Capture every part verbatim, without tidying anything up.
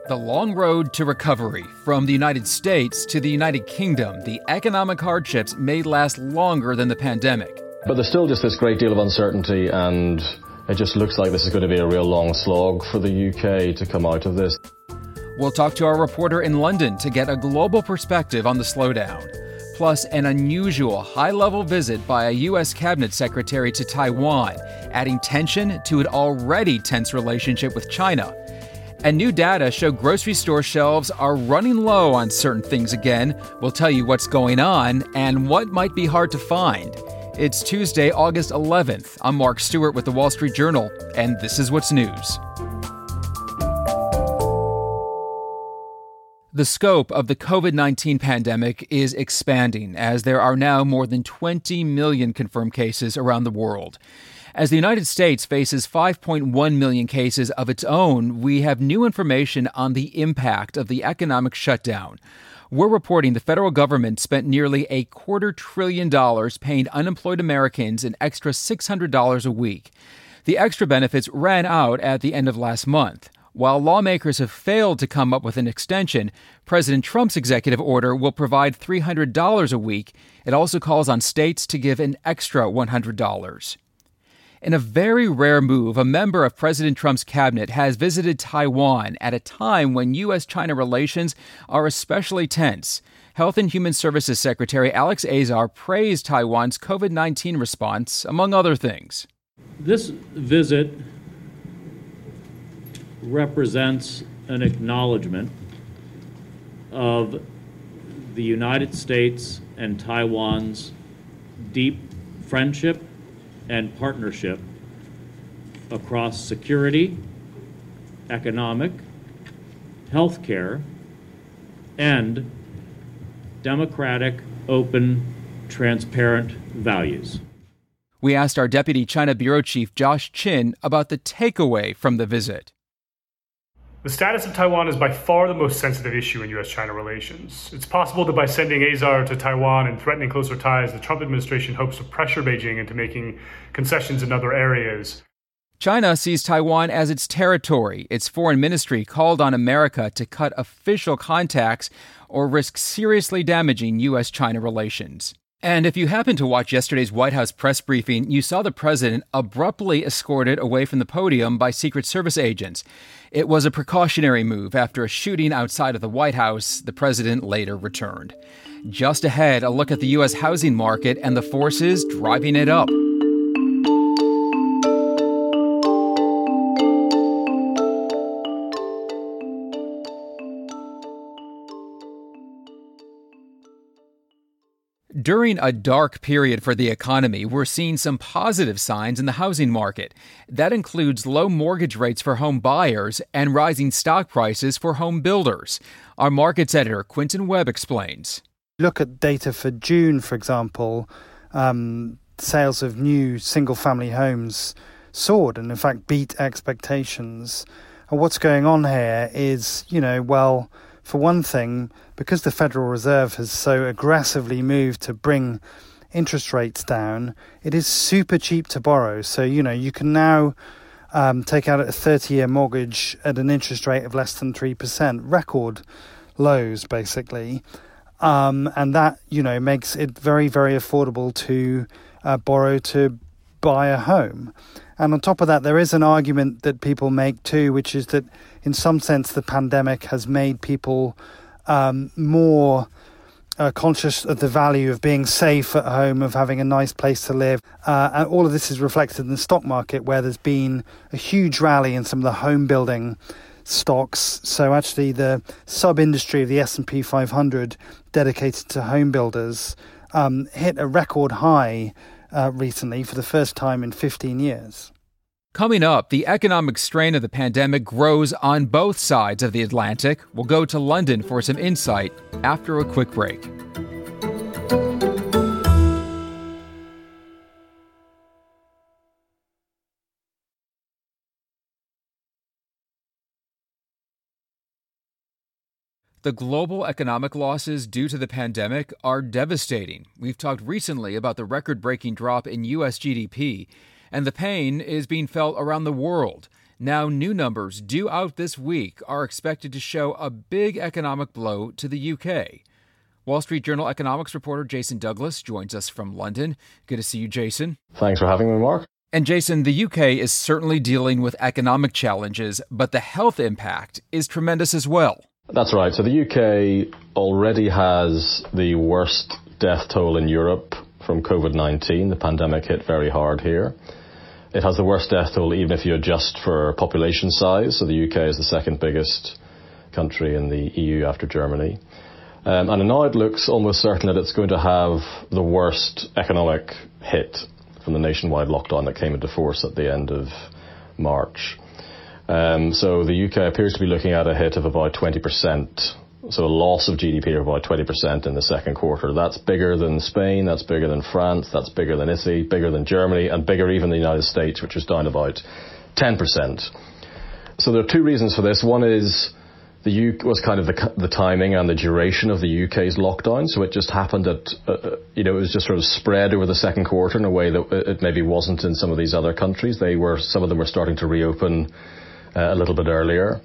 The long road to recovery. From the United States to the United Kingdom, the economic hardships may last longer than the pandemic. But there's still just this great deal of uncertainty, and it just looks like this is going to be a real long slog for the U K to come out of this. We'll talk to our reporter in London to get a global perspective on the slowdown. Plus, an unusual high-level visit by a U S cabinet secretary to Taiwan, adding tension to an already tense relationship with China. And new data show grocery store shelves are running low on certain things again. We'll tell you what's going on and what might be hard to find. It's Tuesday, August eleventh. I'm Mark Stewart with The Wall Street Journal, and this is what's news. The scope of the covid nineteen pandemic is expanding as there are now more than twenty million confirmed cases around the world. As the United States faces five point one million cases of its own, we have new information on the impact of the economic shutdown. We're reporting the federal government spent nearly a quarter trillion dollars paying unemployed Americans an extra six hundred dollars a week. The extra benefits ran out at the end of last month. While lawmakers have failed to come up with an extension, President Trump's executive order will provide three hundred dollars a week. It also calls on states to give an extra one hundred dollars. In a very rare move, a member of President Trump's cabinet has visited Taiwan at a time when U S China relations are especially tense. Health and Human Services Secretary Alex Azar praised Taiwan's covid nineteen response, among other things. This visit represents an acknowledgement of the United States and Taiwan's deep friendship and partnership across security, economic, healthcare, and democratic, open, transparent values. We asked our Deputy China Bureau Chief Josh Chin about the takeaway from the visit. The status of Taiwan is by far the most sensitive issue in U S China relations. It's possible that by sending Azar to Taiwan and threatening closer ties, the Trump administration hopes to pressure Beijing into making concessions in other areas. China sees Taiwan as its territory. Its foreign ministry called on America to cut official contacts or risk seriously damaging U S China relations. And if you happened to watch yesterday's White House press briefing, you saw the president abruptly escorted away from the podium by Secret Service agents. It was a precautionary move after a shooting outside of the White House. The president later returned. Just ahead, a look at the U S housing market and the forces driving it up. During a dark period for the economy, we're seeing some positive signs in the housing market. That includes low mortgage rates for home buyers and rising stock prices for home builders. Our markets editor, Quentin Webb, explains. Look at data for June, for example. Um, sales of new single-family homes soared and, in fact, beat expectations. And what's going on here is, you know, well, for one thing, because the Federal Reserve has so aggressively moved to bring interest rates down, it is super cheap to borrow. So, you know, you can now um, take out a thirty-year mortgage at an interest rate of less than three percent, record lows, basically. Um, and that, you know, makes it very, very affordable to uh, borrow to buy a home. And on top of that, there is an argument that people make too, which is that in some sense the pandemic has made people um, more uh, conscious of the value of being safe at home, of having a nice place to live. Uh, and all of this is reflected in the stock market, where there's been a huge rally in some of the home building stocks. So actually the sub-industry of the S and P five hundred dedicated to home builders um, hit a record high Uh, recently for the first time in fifteen years. Coming up, the economic strain of the pandemic grows on both sides of the Atlantic. We'll go to London for some insight after a quick break. The global economic losses due to the pandemic are devastating. We've talked recently about the record-breaking drop in U S G D P, and the pain is being felt around the world. Now, new numbers due out this week are expected to show a big economic blow to the U K. Wall Street Journal economics reporter Jason Douglas joins us from London. Good to see you, Jason. Thanks for having me, Mark. And Jason, the U K is certainly dealing with economic challenges, but the health impact is tremendous as well. That's right. So the U K already has the worst death toll in Europe from covid nineteen. The pandemic hit very hard here. It has the worst death toll even if you adjust for population size. So the U K is the second biggest country in the E U after Germany. Um, and now it looks almost certain that it's going to have the worst economic hit from the nationwide lockdown that came into force at the end of March. Um, so the U K appears to be looking at a hit of about twenty percent. So a loss of G D P of about twenty percent in the second quarter. That's bigger than Spain, that's bigger than France, that's bigger than Italy, bigger than Germany, and bigger even than the United States, which is down about ten percent. So there are two reasons for this. One is the U K was kind of the, the timing and the duration of the U K's lockdown. So it just happened that, uh, you know, it was just sort of spread over the second quarter in a way that it maybe wasn't in some of these other countries. They were, some of them were starting to reopen uh, a little bit earlier.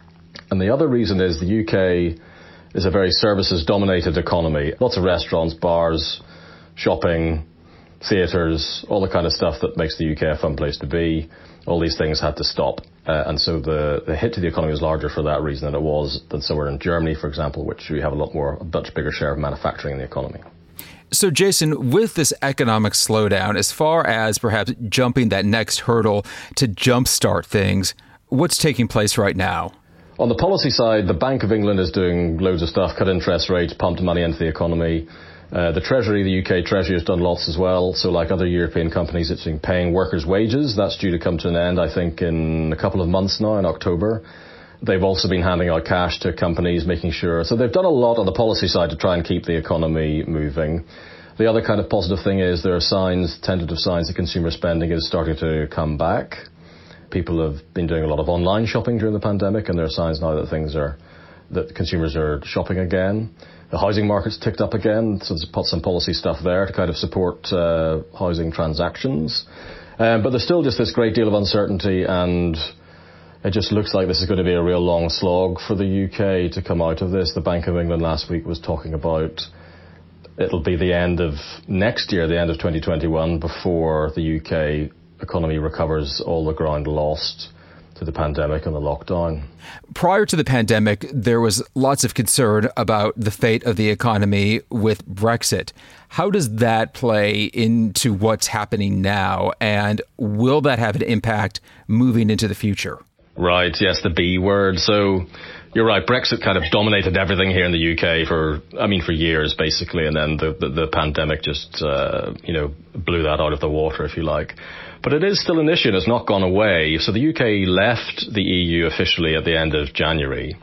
And the other reason is the U K is a very services-dominated economy. Lots of restaurants, bars, shopping, theatres, all the kind of stuff that makes the U K a fun place to be. All these things had to stop. Uh, and so the, the hit to the economy was larger for that reason than it was than somewhere in Germany, for example, which we have a lot more, a much bigger share of manufacturing in the economy. So, Jason, with this economic slowdown, as far as perhaps jumping that next hurdle to jumpstart things, what's taking place right now? On the policy side, the Bank of England is doing loads of stuff, cut interest rates, pumped money into the economy. Uh, the Treasury, the U K Treasury, has done lots as well. So like other European companies, it's been paying workers' wages. That's due to come to an end, I think, in a couple of months now, in October. They've also been handing out cash to companies, making sure. So they've done a lot on the policy side to try and keep the economy moving. The other kind of positive thing is there are signs, tentative signs that consumer spending is starting to come back. People have been doing a lot of online shopping during the pandemic, and there are signs now that things are, that consumers are shopping again. The housing market's ticked up again, so there's put some policy stuff there to kind of support uh, housing transactions. Um, but there's still just this great deal of uncertainty, and it just looks like this is going to be a real long slog for the U K to come out of this. The Bank of England last week was talking about it'll be the end of next year, the end of twenty twenty-one, before the U K economy recovers all the ground lost to the pandemic and the lockdown. Prior to the pandemic, there was lots of concern about the fate of the economy with Brexit. How does that play into what's happening now, and will that have an impact moving into the future? Right, yes, the B word. So you're right, Brexit kind of dominated everything here in the U K for, I mean, for years, basically, and then the, the, the pandemic just, uh, you know, blew that out of the water, if you like. But it is still an issue and it's not gone away. So the U K left the E U officially at the end of January.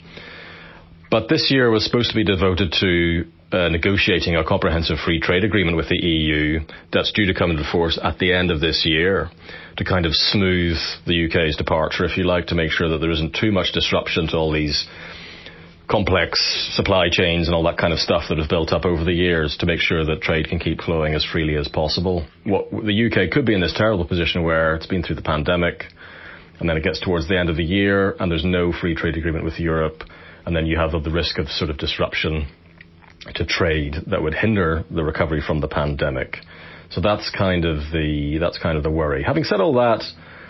But this year was supposed to be devoted to uh, negotiating a comprehensive free trade agreement with the E U that's due to come into force at the end of this year to kind of smooth the U K's departure, if you like, to make sure that there isn't too much disruption to all these complex supply chains and all that kind of stuff that have built up over the years, to make sure that trade can keep flowing as freely as possible. What the U K could be in this terrible position where it's been through the pandemic, and then it gets towards the end of the year and there's no free trade agreement with Europe, and then you have the risk of sort of disruption to trade that would hinder the recovery from the pandemic. So that's kind of the that's kind of the worry. Having said all that,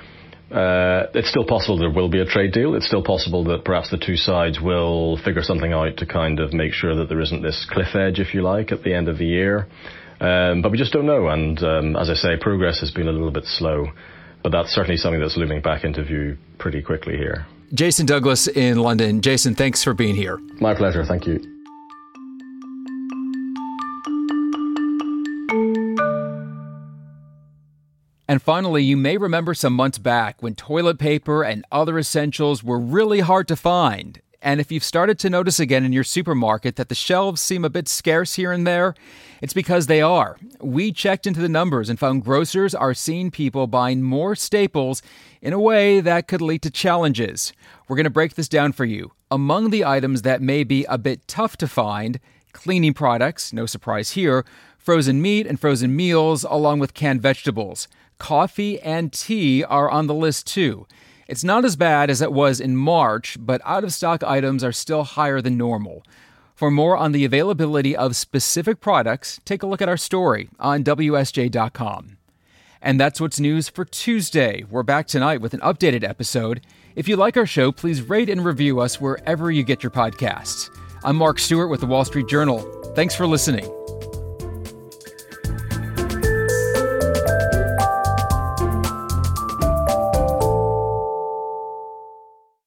Uh, it's still possible there will be a trade deal. It's still possible that perhaps the two sides will figure something out to kind of make sure that there isn't this cliff edge, if you like, at the end of the year. Um, but we just don't know. And um, as I say, progress has been a little bit slow. But that's certainly something that's looming back into view pretty quickly here. Jason Douglas in London. Jason, thanks for being here. My pleasure. Thank you. And finally, you may remember some months back when toilet paper and other essentials were really hard to find. And if you've started to notice again in your supermarket that the shelves seem a bit scarce here and there, it's because they are. We checked into the numbers and found grocers are seeing people buying more staples in a way that could lead to challenges. We're going to break this down for you. Among the items that may be a bit tough to find, cleaning products, no surprise here, frozen meat and frozen meals, along with canned vegetables. Coffee and tea are on the list too. It's not as bad as it was in March, but out-of-stock items are still higher than normal. For more on the availability of specific products, take a look at our story on W S J dot com. And that's what's news for Tuesday. We're back tonight with an updated episode. If you like our show, please rate and review us wherever you get your podcasts. I'm Mark Stewart with The Wall Street Journal. Thanks for listening.